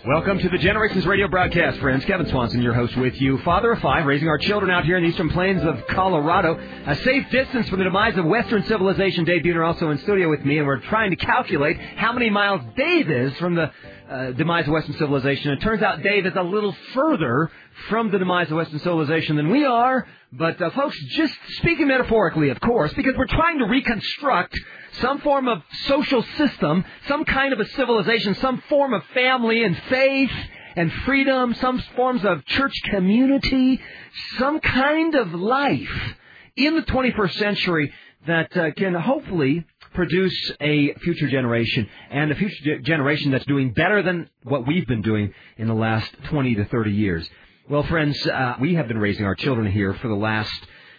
Welcome to the Generations Radio broadcast, friends. Kevin Swanson, your host with you. Father of five, raising our children out here in the eastern plains of Colorado. A safe distance from the demise of Western civilization. Dave Buhner also in studio with me, and we're trying to calculate how many miles Dave is from the demise of Western civilization. It turns out Dave is a little further from the demise of Western civilization than we are. But, folks, just speaking metaphorically, of course, because we're trying to reconstruct some form of social system, some kind of a civilization, some form of family and faith and freedom, some forms of church community, some kind of life in the 21st century that can hopefully produce a future generation, and a future generation that's doing better than what we've been doing in the last 20 to 30 years. Well, friends, we have been raising our children here for the last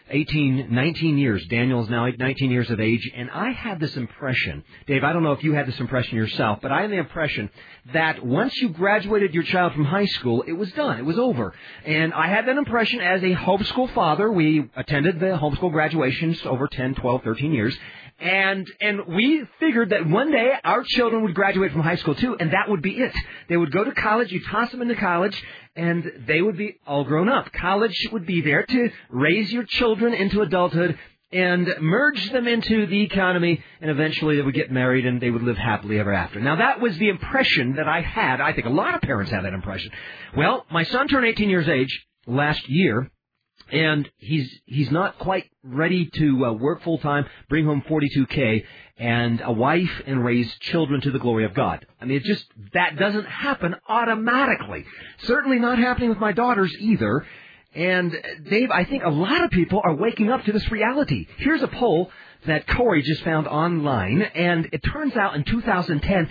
19 years. Daniel's now 19 years of age, and I had this impression, Dave, I don't know if you had this impression yourself, but I had the impression that once you graduated your child from high school, it was done. It was over. And I had that impression as a homeschool father. We attended the homeschool graduations over 10, 12, 13 years. And we figured that one day our children would graduate from high school too, and that would be it. They would go to college, you toss them into college, and they would be all grown up. College would be there to raise your children into adulthood and merge them into the economy, and eventually they would get married and they would live happily ever after. Now, that was the impression that I had. I think a lot of parents have that impression. Well, my son turned 18 years of age last year, and he's not quite ready to work full-time, bring home $42K, and a wife, and raise children to the glory of God. I mean, that doesn't happen automatically. Certainly not happening with my daughters either. And, Dave, I think a lot of people are waking up to this reality. Here's a poll that Corey just found online, and it turns out in 2010,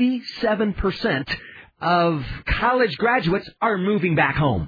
87% of college graduates are moving back home.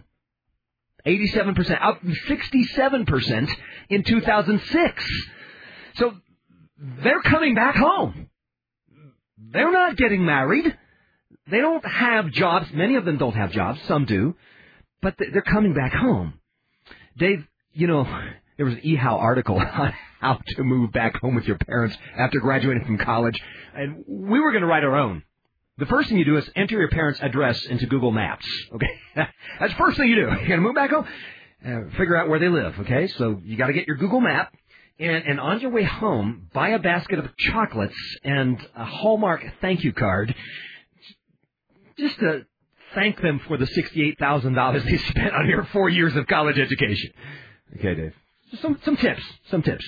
87%, up from 67% in 2006. So they're coming back home. They're not getting married. They don't have jobs. Many of them don't have jobs. Some do. But they're coming back home. Dave, you know, there was an eHow article on how to move back home with your parents after graduating from college. And we were going to write our own. The first thing you do is enter your parents' address into Google Maps, okay? That's the first thing you do. You're going to move back home, figure out where they live, okay? So you got to get your Google Map, and on your way home, buy a basket of chocolates and a Hallmark thank you card, just to thank them for the $68,000 they spent on your 4 years of college education. Okay, Dave. Some tips. Some tips.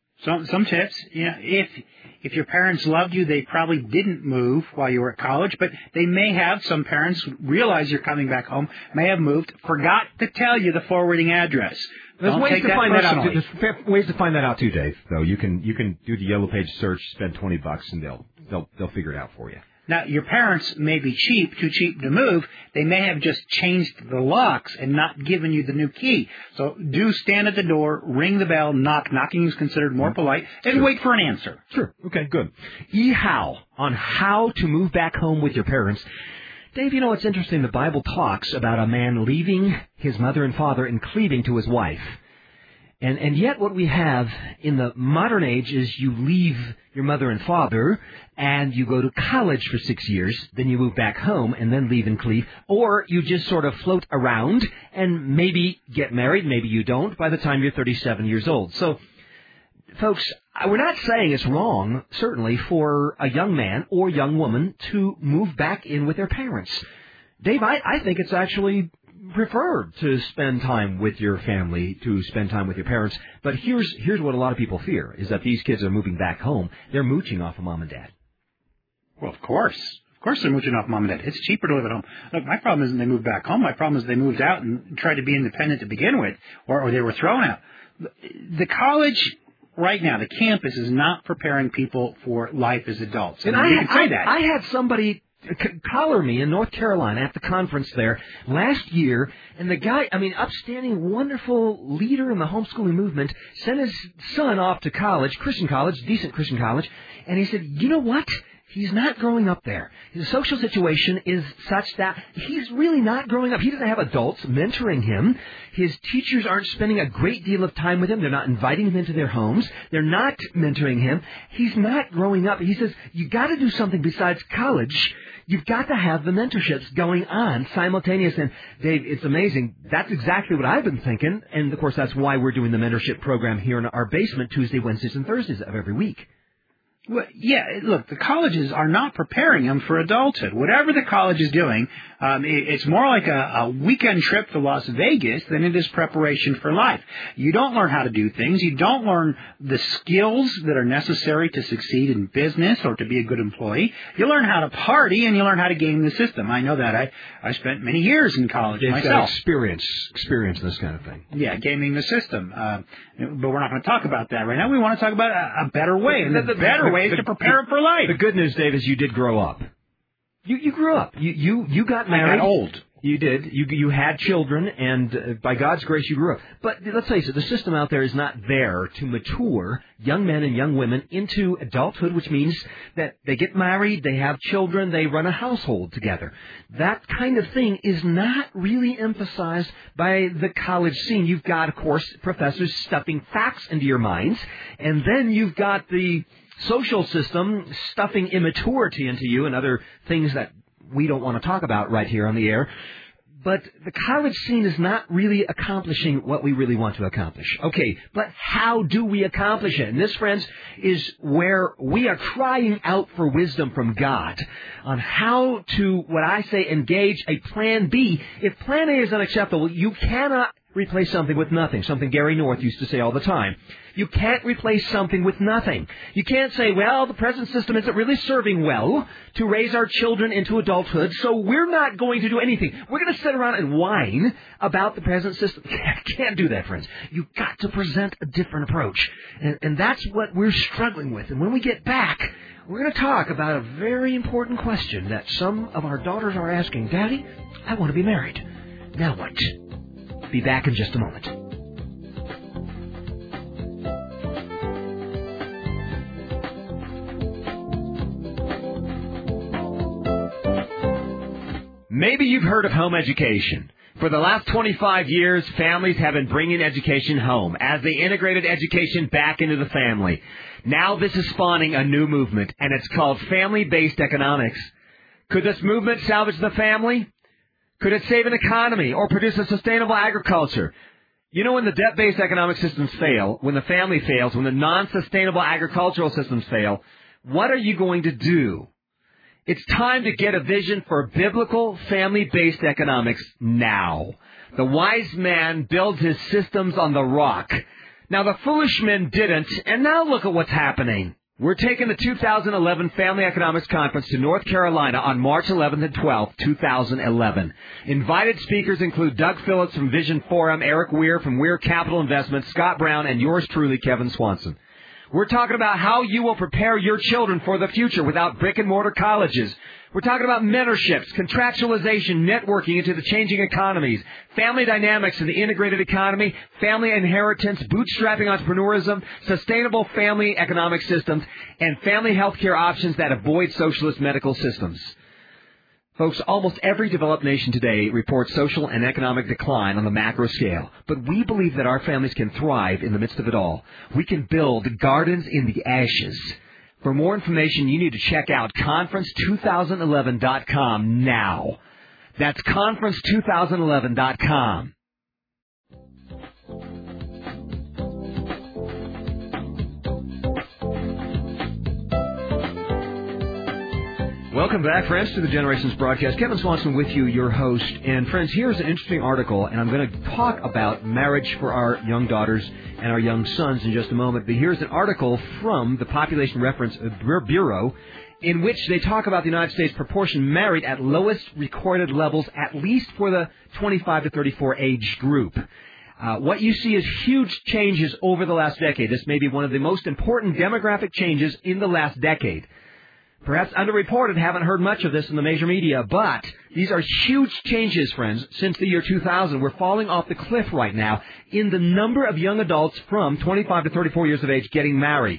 Yeah, if your parents loved you, they probably didn't move while you were at college, but they may have. Some parents realize you're coming back home, may have moved, forgot to tell you the forwarding address. There's ways to find that out. There's ways to find that out too, Dave. Though you can do the Yellow Page search, spend $20, and they'll figure it out for you. Now, your parents may be too cheap to move. They may have just changed the locks and not given you the new key. So do stand at the door, ring the bell, knock. Knocking is considered more polite, and wait for an answer. Sure. Okay, good. eHow on how to move back home with your parents. Dave, you know, it's interesting. The Bible talks about a man leaving his mother and father and cleaving to his wife. And yet what we have in the modern age is you leave your mother and father and you go to college for 6 years, then you move back home and then leave and cleave, or you just sort of float around and maybe get married, maybe you don't, by the time you're 37 years old. So, folks, we're not saying it's wrong, certainly, for a young man or young woman to move back in with their parents. Dave, I think it's actually preferred to spend time with your family, to spend time with your parents. But here's what a lot of people fear, is that these kids are moving back home. They're mooching off of mom and dad. Well, of course. Of course they're mooching off mom and dad. It's cheaper to live at home. Look, my problem isn't they moved back home. My problem is they moved out and tried to be independent to begin with, or they were thrown out. The college right now, the campus is not preparing people for life as adults. And you can say that. I had somebody collar me in North Carolina at the conference there last year, and the guy, upstanding, wonderful leader in the homeschooling movement, sent his son off to college, Christian college, decent Christian college, and he said, you know what? he's not growing up there. His social situation is such that he's really not growing up. He doesn't have adults mentoring him. His teachers aren't spending a great deal of time with him. They're not inviting him into their homes. They're not mentoring him. He's not growing up. He says, you got to do something besides college. You've got to have the mentorships going on simultaneously. And Dave, it's amazing. That's exactly what I've been thinking. And, of course, that's why we're doing the mentorship program here in our basement Tuesday, Wednesdays, and Thursdays of every week. Well, yeah, look, the colleges are not preparing them for adulthood. Whatever the college is doing, it's more like a weekend trip to Las Vegas than it is preparation for life. You don't learn how to do things. You don't learn the skills that are necessary to succeed in business or to be a good employee. You learn how to party and you learn how to game the system. I know that. I spent many years in college myself. Experience in this kind of thing. Yeah, gaming the system. But we're not going to talk about that right now. We want to talk about a better way. And the better way is to prepare for life. The good news, Dave, is you did grow up. You grew up. You got married. I got old. You did. You had children, and by God's grace, you grew up. But let's face it, the system out there is not there to mature young men and young women into adulthood, which means that they get married, they have children, they run a household together. That kind of thing is not really emphasized by the college scene. You've got, of course, professors stuffing facts into your minds, and then you've got the social system stuffing immaturity into you and other things that we don't want to talk about right here on the air. But the college scene is not really accomplishing what we really want to accomplish. Okay, but how do we accomplish it? And this, friends, is where we are crying out for wisdom from God on how to, what I say, engage a plan B. If plan A is unacceptable, you cannot replace something with nothing, something Gary North used to say all the time. You can't replace something with nothing. You can't say, well, the present system isn't really serving well to raise our children into adulthood, so we're not going to do anything. We're going to sit around and whine about the present system. Can't do that, friends. You've got to present a different approach. And that's what we're struggling with. And when we get back, we're going to talk about a very important question that some of our daughters are asking. Daddy, I want to be married. Now what? Be back in just a moment. Maybe you've heard of home education. For the last 25 years, families have been bringing education home as they integrated education back into the family. Now this is spawning a new movement, and it's called family-based economics. Could this movement salvage the family? Could it save an economy or produce a sustainable agriculture? You know, when the debt-based economic systems fail, when the family fails, when the non-sustainable agricultural systems fail, what are you going to do? It's time to get a vision for biblical family-based economics now. The wise man builds his systems on the rock. Now, the foolish men didn't, and now look at what's happening. We're taking the 2011 Family Economics Conference to North Carolina on March 11th and 12th, 2011. Invited speakers include Doug Phillips from Vision Forum, Eric Weir from Weir Capital Investments, Scott Brown, and yours truly, Kevin Swanson. We're talking about how you will prepare your children for the future without brick-and-mortar colleges. We're talking about mentorships, contractualization, networking into the changing economies, family dynamics in the integrated economy, family inheritance, bootstrapping entrepreneurism, sustainable family economic systems, and family health care options that avoid socialist medical systems. Folks, almost every developed nation today reports social and economic decline on the macro scale. But we believe that our families can thrive in the midst of it all. We can build gardens in the ashes. For more information, you need to check out conference2011.com now. That's conference2011.com. Welcome back, friends, to the Generations broadcast. Kevin Swanson with you, your host. And, friends, here's an interesting article, and I'm going to talk about marriage for our young daughters and our young sons in just a moment. But here's an article from the Population Reference Bureau in which they talk about the United States proportion married at lowest recorded levels, at least for the 25 to 34 age group. What you see is huge changes over the last decade. This may be one of the most important demographic changes in the last decade. Perhaps underreported, haven't heard much of this in the major media, but these are huge changes, friends, since the year 2000. We're falling off the cliff right now in the number of young adults from 25 to 34 years of age getting married.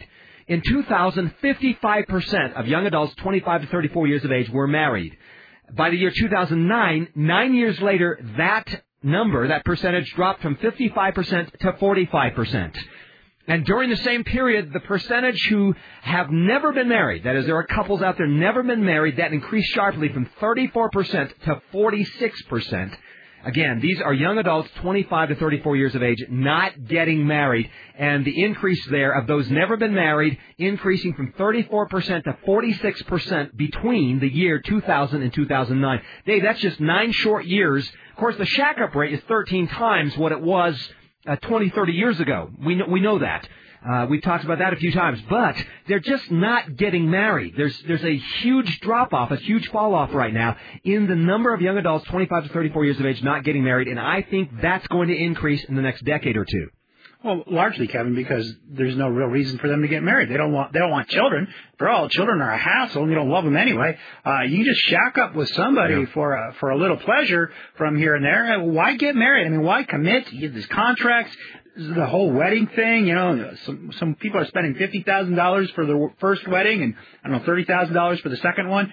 In 2000, 55% of young adults 25 to 34 years of age were married. By the year 2009, 9 years later, that number, that percentage, dropped from 55% to 45%. And during the same period, the percentage who have never been married, that is, there are couples out there never been married, that increased sharply from 34% to 46%. Again, these are young adults 25 to 34 years of age not getting married, and the increase there of those never been married increasing from 34% to 46% between the year 2000 and 2009. Dave, that's just 9 short years. Of course, the shack-up rate is 13 times what it was 20, 30 years ago. We know that. We've talked about that a few times. But they're just not getting married. There's a huge drop-off, a huge fall-off right now in the number of young adults 25 to 34 years of age not getting married, and I think that's going to increase in the next decade or two. Well, largely, Kevin, because there's no real reason for them to get married. They don't want children. For all, children are a hassle, and you don't love them anyway. You can just shack up with somebody for a little pleasure from here and there. Why get married? I mean, why commit? You get these contracts, the whole wedding thing. You know, some people are spending $50,000 for the first wedding, and I don't know, $30,000 for the second one.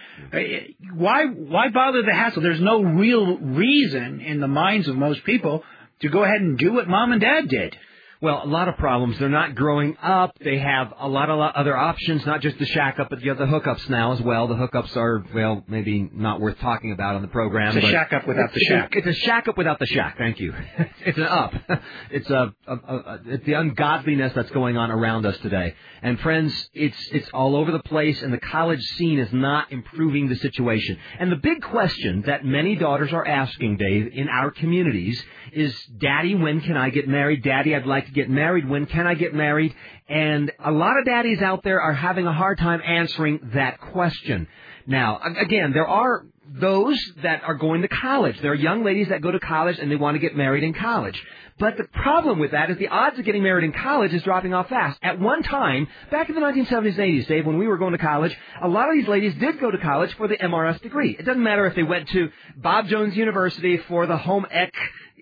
Why bother the hassle? There's no real reason in the minds of most people to go ahead and do what mom and dad did. Well, a lot of problems. They're not growing up. They have a lot of other options, not just the shack up, but you have the hookups now as well. The hookups are, well, maybe not worth talking about on the program. It's a shack up without the shack. It's a shack up without the shack. Thank you. It's an up. It's it's the ungodliness that's going on around us today. And friends, it's all over the place, and the college scene is not improving the situation. And the big question that many daughters are asking, Dave, in our communities is, Daddy, when can I get married? Daddy, I'd like to get married. When can I get married? And a lot of daddies out there are having a hard time answering that question. Now, again, there are those that are going to college. There are young ladies that go to college and they want to get married in college. But the problem with that is the odds of getting married in college is dropping off fast. At one time, back in the 1970s and 80s, Dave, when we were going to college, a lot of these ladies did go to college for the MRS degree. It doesn't matter if they went to Bob Jones University for the home ec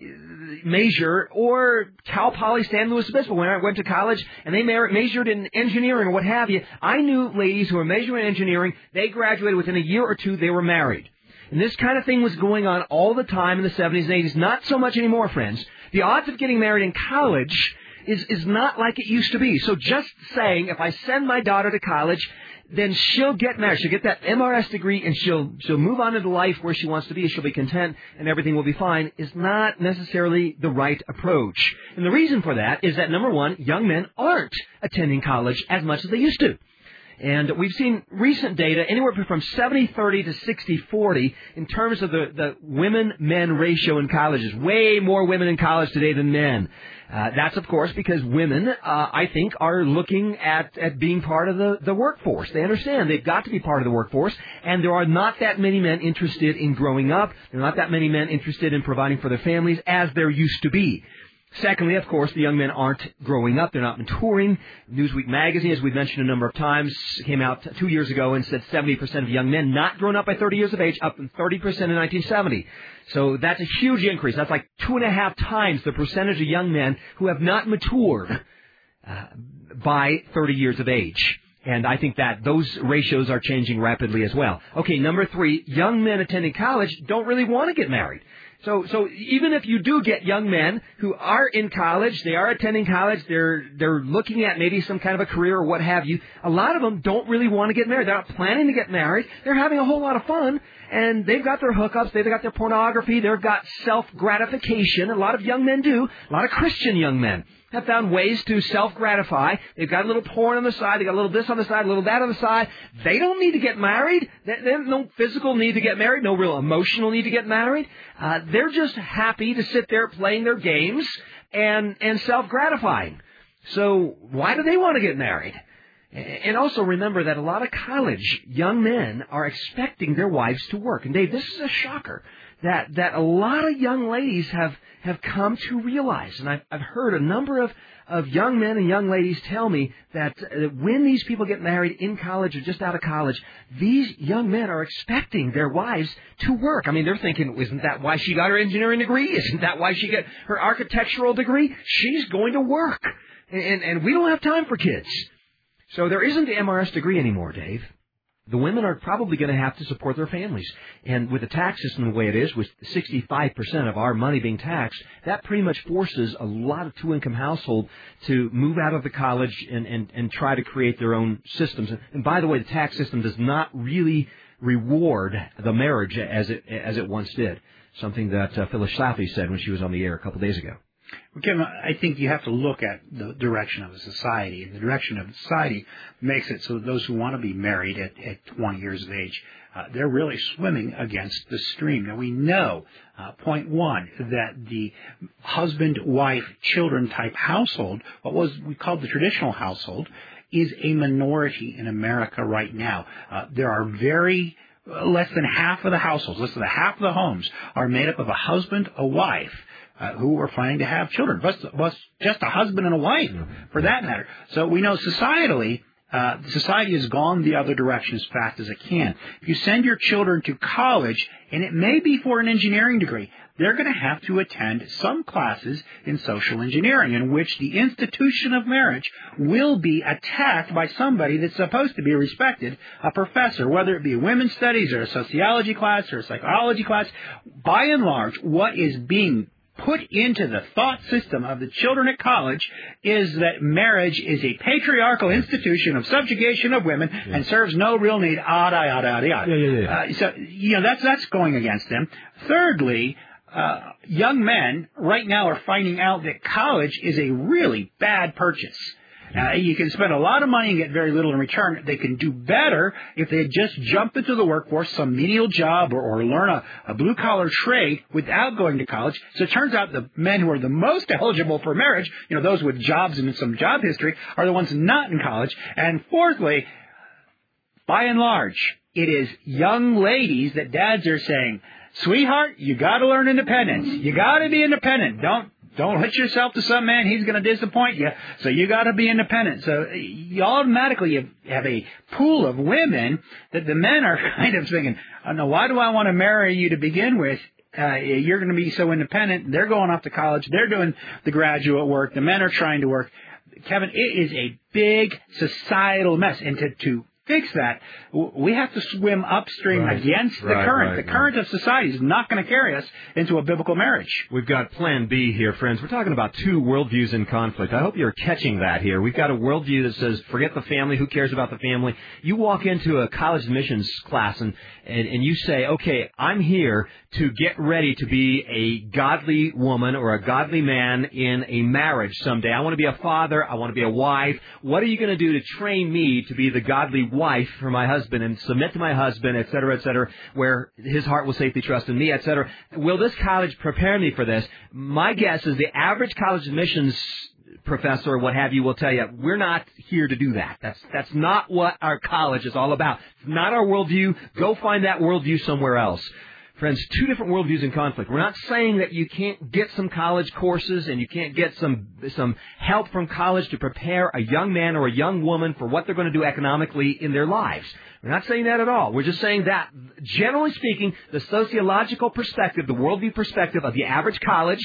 major or Cal Poly San Luis Obispo. When I went to college and they majored in engineering or what have you, I knew ladies who were majoring in engineering, they graduated within a year or two, they were married. And this kind of thing was going on all the time in the 70s and 80s. Not so much anymore, friends. The odds of getting married in college is not like it used to be. So just saying, if I send my daughter to college, then she'll get married. She'll get that MRS degree, and she'll move on into life where she wants to be. She'll be content, and everything will be fine, is not necessarily the right approach. And the reason for that is that, number one, young men aren't attending college as much as they used to. And we've seen recent data anywhere from 70-30 to 60-40 in terms of the women-men ratio in colleges. Way more women in college today than men. That's, of course, because women, I think, are looking at being part of the workforce. They understand they've got to be part of the workforce, and there are not that many men interested in growing up. There are not that many men interested in providing for their families as there used to be. Secondly, of course, the young men aren't growing up. They're not maturing. Newsweek magazine, as we've mentioned a number of times, came out 2 years ago and said 70% of young men not grown up by 30 years of age, up from 30% in 1970. So that's a huge increase. That's like 2.5 times the percentage of young men who have not matured by 30 years of age. And I think that those ratios are changing rapidly as well. Okay, number 3, young men attending college don't really want to get married. So even if you do get young men who are in college, they are attending college, they're looking at maybe some kind of a career or what have you, a lot of them don't really want to get married. They're not planning to get married. They're having a whole lot of fun, and they've got their hookups, they've got their pornography, they've got self-gratification. A lot of young men do. A lot of Christian young men have found ways to self-gratify. They've got a little porn on the side. They've got a little this on the side, a little that on the side. They don't need to get married. There's no physical need to get married, no real emotional need to get married. They're just happy to sit there playing their games and self-gratifying. So why do they want to get married? And also remember that a lot of college young men are expecting their wives to work. And Dave, this is a shocker that a lot of young ladies have come to realize. And I've heard a number of young men and young ladies tell me that when these people get married in college or just out of college, these young men are expecting their wives to work. I mean, they're thinking, isn't that why she got her engineering degree? Isn't that why she got her architectural degree? She's going to work. And we don't have time for kids. So there isn't the MRS degree anymore, Dave. The women are probably going to have to support their families. And with the tax system the way it is, with 65% of our money being taxed, that pretty much forces a lot of two-income households to move out of the college and try to create their own systems. And by the way, the tax system does not really reward the marriage as it once did, something that Phyllis Schlafly said when she was on the air a couple days ago. Well, Kevin, I think you have to look at the direction of the society, and the direction of the society makes it so that those who want to be married at 20 years of age, they're really swimming against the stream. Now, we know, point one, that the husband, wife, children type household, what we called the traditional household, is a minority in America right now. There are less than half of the households, less than half of the homes are made up of a husband, a wife, who are planning to have children, just a husband and a wife, for that matter. So we know societally, society has gone the other direction as fast as it can. If you send your children to college, and it may be for an engineering degree, they're going to have to attend some classes in social engineering in which the institution of marriage will be attacked by somebody that's supposed to be respected, a professor, whether it be a women's studies or a sociology class or a psychology class. By and large, what is being put into the thought system of the children at college is that marriage is a patriarchal institution of subjugation of women and serves no real need, yada. So, that's going against them. Thirdly, young men right now are finding out that college is a really bad purchase. You can spend a lot of money and get very little in return. They can do better if they just jump into the workforce, some menial job, or learn a blue-collar trade without going to college. So it turns out the men who are the most eligible for marriage, those with jobs and some job history, are the ones not in college. And fourthly, by and large, it is young ladies that dads are saying, sweetheart, you got to learn independence. You got to be independent. Don't hitch yourself to some man. He's going to disappoint you. So you got to be independent. So you automatically have a pool of women that the men are kind of thinking, oh, no, why do I want to marry you to begin with? You're going to be so independent. They're going off to college. They're doing the graduate work. The men are trying to work. Kevin, it is a big societal mess. And to fix that, we have to swim upstream against the current. The current of society is not going to carry us into a biblical marriage. We've got Plan B here, friends. We're talking about two worldviews in conflict. I hope you're catching that here. We've got a worldview that says, forget the family, who cares about the family? You walk into a college admissions class and you say, okay, I'm here to get ready to be a godly woman or a godly man in a marriage someday. I want to be a father. I want to be a wife. What are you going to do to train me to be the godly wife for my husband and submit to my husband, et cetera, where his heart will safely trust in me, et cetera? Will this college prepare me for this? My guess is the average college admissions professor or what have you will tell you, we're not here to do that. That's not what our college is all about. It's not our worldview. Go find that worldview somewhere else. Friends, two different worldviews in conflict. We're not saying that you can't get some college courses and you can't get some help from college to prepare a young man or a young woman for what they're going to do economically in their lives. We're not saying that at all. We're just saying that, generally speaking, the sociological perspective, the worldview perspective of the average college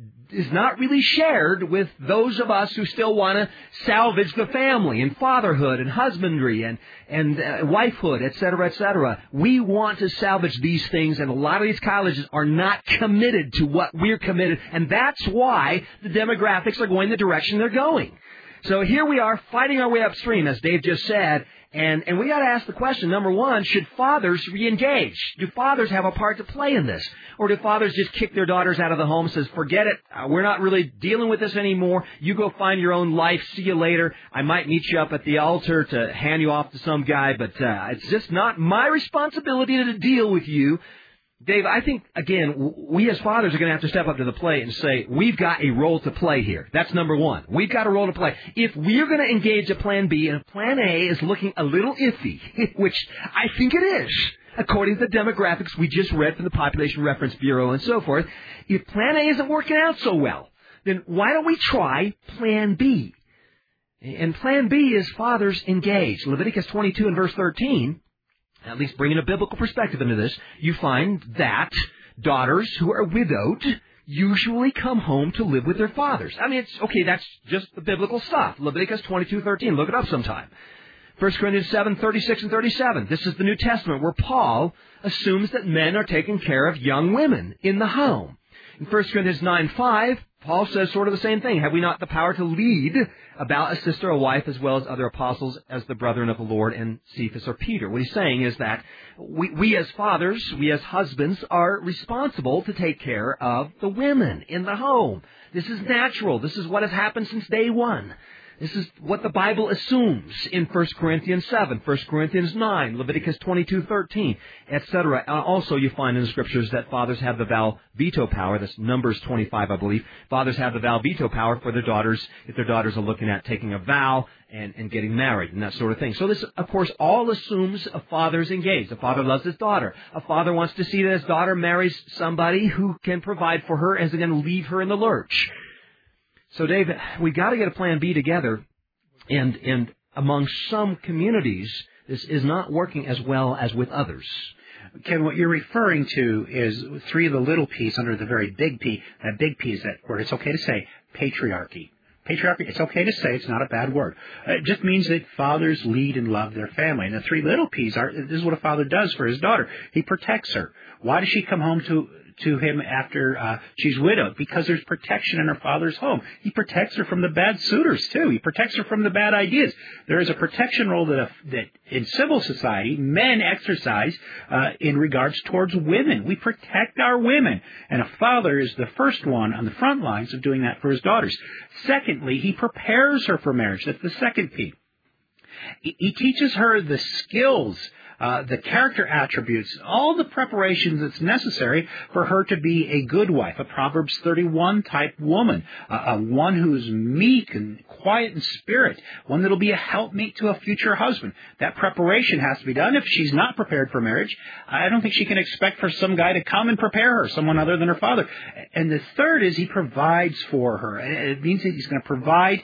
is not really shared with those of us who still want to salvage the family and fatherhood and husbandry and wifehood, et cetera, et cetera. We want to salvage these things, and a lot of these colleges are not committed to what we're committed, and that's why the demographics are going the direction they're going. So here we are fighting our way upstream, as Dave just said, and we got to ask the question, number one, should fathers re-engage? Do fathers have a part to play in this? Or do fathers just kick their daughters out of the home and says, forget it, we're not really dealing with this anymore, you go find your own life, see you later, I might meet you up at the altar to hand you off to some guy, but it's just not my responsibility to deal with you. Dave, I think, again, we as fathers are going to have to step up to the plate and say, we've got a role to play here. That's number one. We've got a role to play. If we're going to engage a Plan B and Plan A is looking a little iffy, which I think it is, according to the demographics we just read from the Population Reference Bureau and so forth, if Plan A isn't working out so well, then why don't we try Plan B? And Plan B is fathers engage. Leviticus 22 and verse 13, at least bringing a biblical perspective into this, you find that daughters who are widowed usually come home to live with their fathers. I mean, that's just the biblical stuff. Leviticus 22:13. Look it up sometime. 1 Corinthians 7:36 and 37. This is the New Testament where Paul assumes that men are taking care of young women in the home. In 1 Corinthians 9:5, Paul says sort of the same thing. Have we not the power to lead about a sister or wife as well as other apostles as the brethren of the Lord and Cephas or Peter? What he's saying is that we as fathers, we as husbands are responsible to take care of the women in the home. This is natural. This is what has happened since day one. This is what the Bible assumes in 1 Corinthians 7, 1 Corinthians 9, Leviticus 22:13, etc. Also, you find in the Scriptures that fathers have the vow veto power. That's Numbers 25, I believe. Fathers have the vow veto power for their daughters if their daughters are looking at taking a vow and getting married and that sort of thing. So this, of course, all assumes a father's engaged. A father loves his daughter. A father wants to see that his daughter marries somebody who can provide for her and isn't going to leave her in the lurch. So, Dave, we got to get a plan B together, and among some communities, this is not working as well as with others. Kevin, what you're referring to is three of the little P's under the very big P. That big P is that word. It's okay to say patriarchy. Patriarchy, it's okay to say. It's not a bad word. It just means that fathers lead and love their family. And the three little P's are, this is what a father does for his daughter. He protects her. Why does she come home to him after she's widowed? Because there's protection in her father's home. He protects her from the bad suitors, too. He protects her from the bad ideas. There is a protection role that in civil society, men exercise in regards towards women. We protect our women. And a father is the first one on the front lines of doing that for his daughters. Secondly, he prepares her for marriage. That's the second P. He teaches her the skills, the character attributes, all the preparations that's necessary for her to be a good wife, a Proverbs 31 type woman, one who's meek and quiet in spirit, one that'll be a helpmate to a future husband. That preparation has to be done. If she's not prepared for marriage, I don't think she can expect for some guy to come and prepare her, someone other than her father. And the third is he provides for her. It means that he's going to provide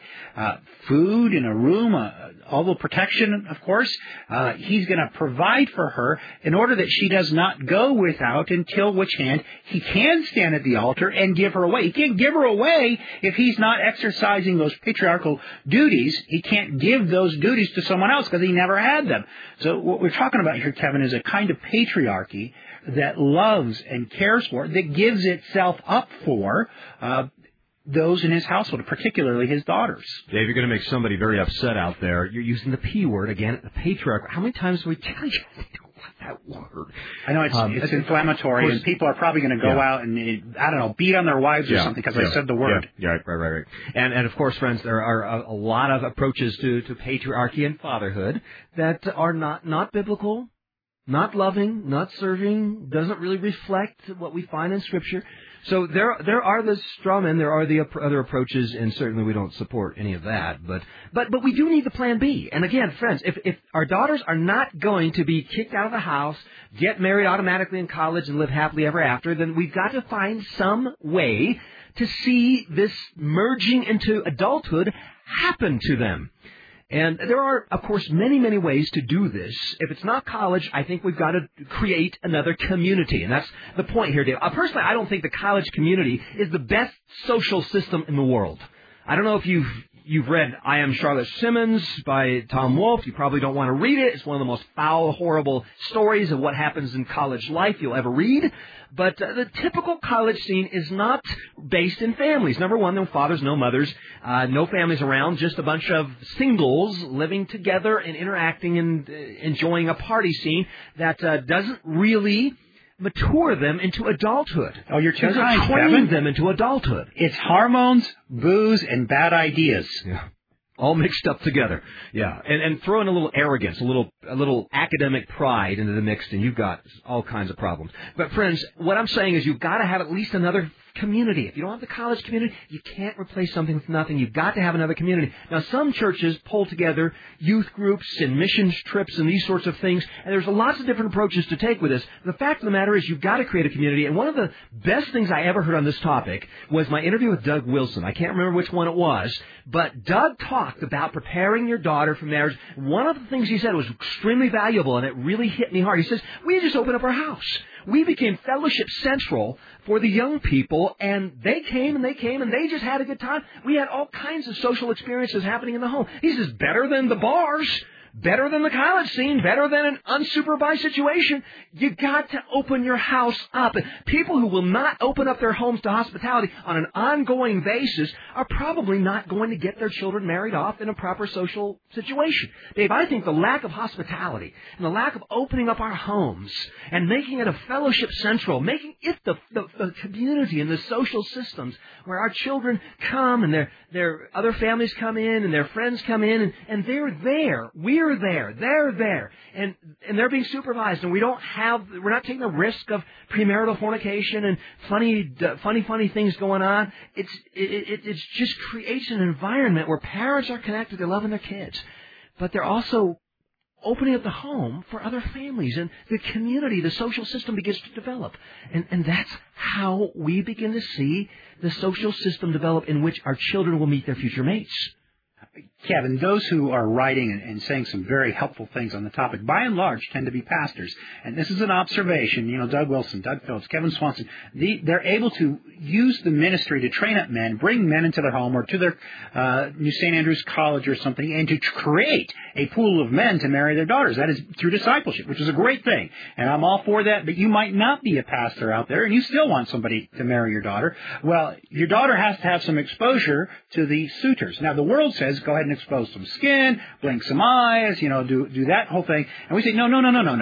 food in a room, all the protection, of course. He's going to provide for her in order that she does not go without, until which hand he can stand at the altar and give her away. He can't give her away if he's not exercising those patriarchal duties. He can't give those duties to someone else because he never had them. So what we're talking about here, Kevin, is a kind of patriarchy that loves and cares for, that gives itself up for those in his household, particularly his daughters. Dave, you're going to make somebody very upset out there. You're using the P word again, the patriarch. How many times do we tell you that word? I know it's inflammatory, and people are probably going to go out and, I don't know, beat on their wives or something because I said the word. Yeah, right. And of course, friends, there are a lot of approaches to patriarchy and fatherhood that are not biblical, not loving, not serving, doesn't really reflect what we find in Scripture. So there are the straw men, there are the other approaches, and certainly we don't support any of that. But we do need the plan B. And again, friends, if our daughters are not going to be kicked out of the house, get married automatically in college, and live happily ever after, then we've got to find some way to see this merging into adulthood happen to them. And there are, of course, many, many ways to do this. If it's not college, I think we've got to create another community. And that's the point here, Dave. Personally, I don't think the college community is the best social system in the world. I don't know if you've read I Am Charlotte Simmons by Tom Wolfe. You probably don't want to read it. It's one of the most foul, horrible stories of what happens in college life you'll ever read. But the typical college scene is not based in families. Number one, no fathers, no mothers, no families around, just a bunch of singles living together and interacting and enjoying a party scene that doesn't really mature them into adulthood. Oh, you're too kind, train Kevin. them into adulthood. It's hormones, booze, and bad ideas. Yeah. All mixed up together. Yeah. And throw in a little arrogance, a little academic pride into the mix, and you've got all kinds of problems. But friends, what I'm saying is you've got to have at least another community. If you don't have the college community, you can't replace something with nothing. You've got to have another community. Now, some churches pull together youth groups and missions trips and these sorts of things, and there's lots of different approaches to take with this. The fact of the matter is you've got to create a community, and one of the best things I ever heard on this topic was my interview with Doug Wilson. I can't remember which one it was, but Doug talked about preparing your daughter for marriage. One of the things he said was extremely valuable, and it really hit me hard. He says, we just open up our house. We became Fellowship Central for the young people, and they came, and they just had a good time. We had all kinds of social experiences happening in the home. He says, better than the bars, better than the college scene, better than an unsupervised situation. You got to open your house up. People who will not open up their homes to hospitality on an ongoing basis are probably not going to get their children married off in a proper social situation. Dave, I think the lack of hospitality and the lack of opening up our homes and making it a Fellowship Central, making it the community and the social systems where our children come and their other families come in and their friends come in and they're there. We're there. They're there. And they're being supervised, and we're not taking the risk of premarital fornication and funny things going on. It just creates an environment where parents are connected, they're loving their kids, but they're also opening up the home for other families, and the community, the social system begins to develop. And that's how we begin to see the social system develop in which our children will meet their future mates. Kevin, those who are writing and saying some very helpful things on the topic, by and large, tend to be pastors. And this is an observation. Doug Wilson, Doug Phillips, Kevin Swanson, they're able to use the ministry to train up men, bring men into their home or to their New St. Andrews College or something, and to create a pool of men to marry their daughters. That is through discipleship, which is a great thing. And I'm all for that. But you might not be a pastor out there, and you still want somebody to marry your daughter. Well, your daughter has to have some exposure to the suitors. Now, the world says, go ahead and expose some skin, blink some eyes, do that whole thing. And we say, no.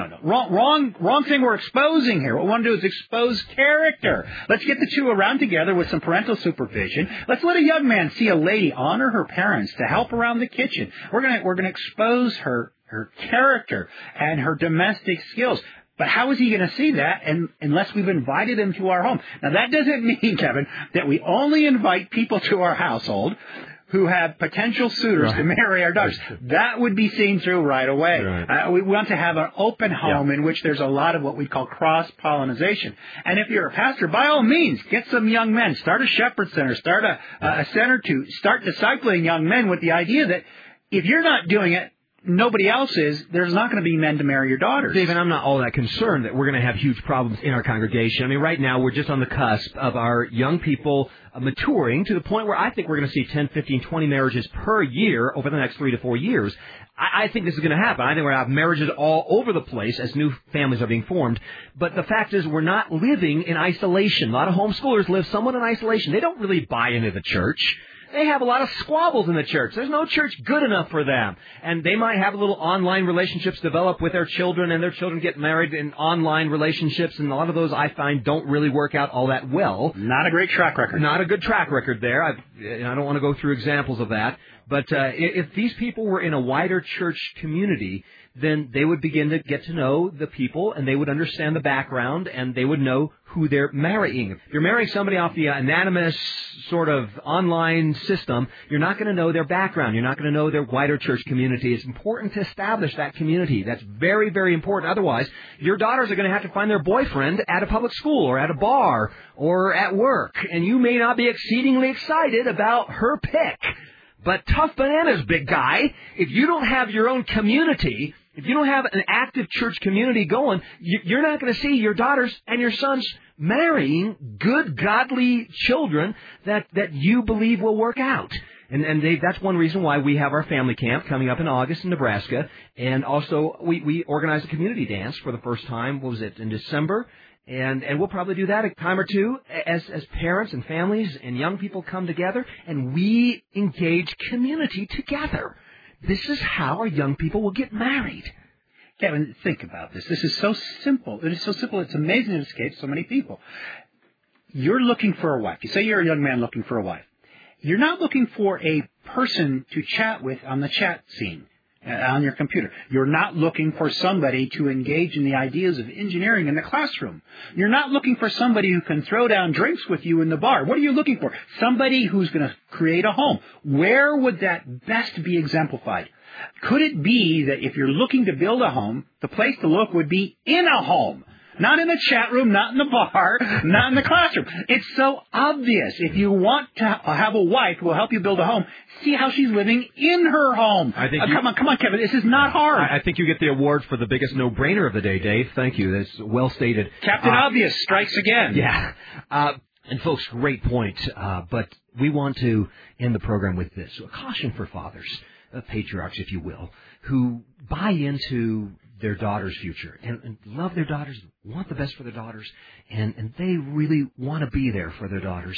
Wrong thing we're exposing here. What we want to do is expose character. Let's get the two around together with some parental supervision. Let's let a young man see a lady honor her parents to help around the kitchen. We're gonna expose her character and her domestic skills. But how is he going to see that unless we've invited him to our home? Now, that doesn't mean, Kevin, that we only invite people to our household who have potential suitors to marry our daughters. That would be seen through right away. Right. We want to have an open home in which there's a lot of what we call cross-pollination. And if you're a pastor, by all means, get some young men. Start a shepherd center. Start a center to start discipling young men with the idea that if you're not doing it, nobody else is, there's not going to be men to marry your daughters. Dave, and I'm not all that concerned that we're going to have huge problems in our congregation. I mean, right now we're just on the cusp of our young people maturing to the point where I think we're going to see 10, 15, 20 marriages per year over the next 3 to 4 years. I think this is going to happen. I think we're going to have marriages all over the place as new families are being formed. But the fact is we're not living in isolation. A lot of homeschoolers live somewhat in isolation. They don't really buy into the church. They have a lot of squabbles in the church. There's no church good enough for them. And they might have little online relationships develop with their children, and their children get married in online relationships, and a lot of those I find don't really work out all that well. Not a great track record. Not a good track record there. I don't want to go through examples of that. But if these people were in a wider church community, then they would begin to get to know the people, and they would understand the background, and they would know who they're marrying. If you're marrying somebody off the anonymous sort of online system, you're not going to know their background. You're not going to know their wider church community. It's important to establish that community. That's very, very important. Otherwise, your daughters are going to have to find their boyfriend at a public school or at a bar or at work, and you may not be exceedingly excited about her pick. But tough bananas, big guy. If you don't have your own community, if you don't have an active church community going, you're not going to see your daughters and your sons marrying good, godly children that you believe will work out. And that's one reason why we have our family camp coming up in August in Nebraska. And also, we organize a community dance for the first time, in December? And we'll probably do that a time or two as parents and families and young people come together and we engage community together. This is how our young people will get married. Kevin, think about this. This is so simple. It is so simple. It's amazing it escapes so many people. You're looking for a wife. You say you're a young man looking for a wife. You're not looking for a person to chat with on the chat scene. On your computer. You're not looking for somebody to engage in the ideas of engineering in the classroom. You're not looking for somebody who can throw down drinks with you in the bar. What are you looking for? Somebody who's going to create a home. Where would that best be exemplified? Could it be that if you're looking to build a home, the place to look would be in a home? Not in the chat room, not in the bar, not in the classroom. It's so obvious. If you want to have a wife who will help you build a home, see how she's living in her home. Come on, Kevin. This is not hard. I think you get the award for the biggest no-brainer of the day, Dave. Thank you. That's well stated. Captain Obvious strikes again. Yeah. And folks, great point. But we want to end the program with this. A caution for fathers, patriarchs, if you will, who buy into their daughter's future and love their daughters, want the best for their daughters, and they really want to be there for their daughters.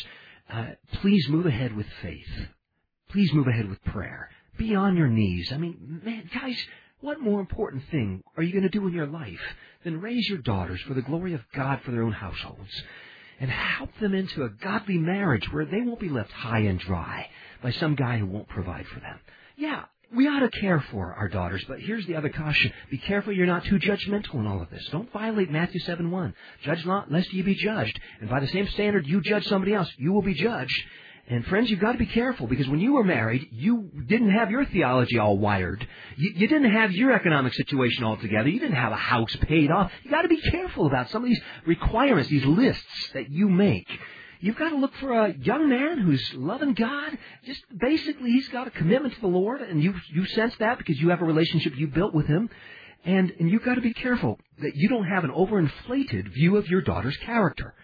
Please move ahead with faith. Please move ahead with prayer. Be on your knees. I mean, man, guys, what more important thing are you going to do in your life than raise your daughters for the glory of God for their own households and help them into a godly marriage where they won't be left high and dry by some guy who won't provide for them? Yeah, we ought to care for our daughters, but here's the other caution. Be careful you're not too judgmental in all of this. Don't violate Matthew 7:1. Judge not, lest ye be judged. And by the same standard you judge somebody else, you will be judged. And friends, you've got to be careful, because when you were married, you didn't have your theology all wired. You didn't have your economic situation all together. You didn't have a house paid off. You've got to be careful about some of these requirements, these lists that you make. You've got to look for a young man who's loving God. Just basically, he's got a commitment to the Lord, and you sense that because you have a relationship you built with him. And you've got to be careful that you don't have an overinflated view of your daughter's character.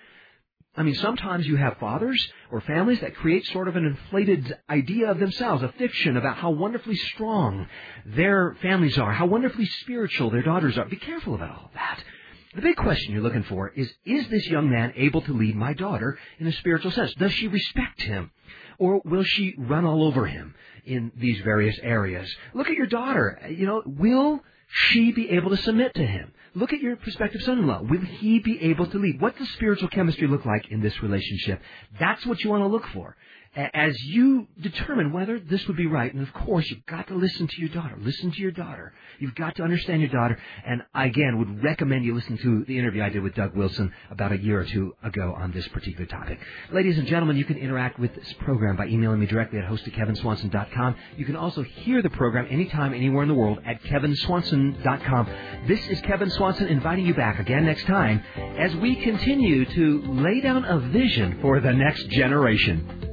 I mean, sometimes you have fathers or families that create sort of an inflated idea of themselves, a fiction about how wonderfully strong their families are, how wonderfully spiritual their daughters are. Be careful about all of that. The big question you're looking for is this young man able to lead my daughter in a spiritual sense? Does she respect him? Or will she run all over him in these various areas? Look at your daughter. Will she be able to submit to him? Look at your prospective son-in-law. Will he be able to lead? What does spiritual chemistry look like in this relationship? That's what you want to look for as you determine whether this would be right. And, of course, you've got to listen to your daughter. Listen to your daughter. You've got to understand your daughter. And I, again, would recommend you listen to the interview I did with Doug Wilson about a year or two ago on this particular topic. Ladies and gentlemen, you can interact with this program by emailing me directly at host@kevinswanson.com. You can also hear the program anytime, anywhere in the world at kevinswanson.com. This is Kevin Swanson inviting you back again next time as we continue to lay down a vision for the next generation.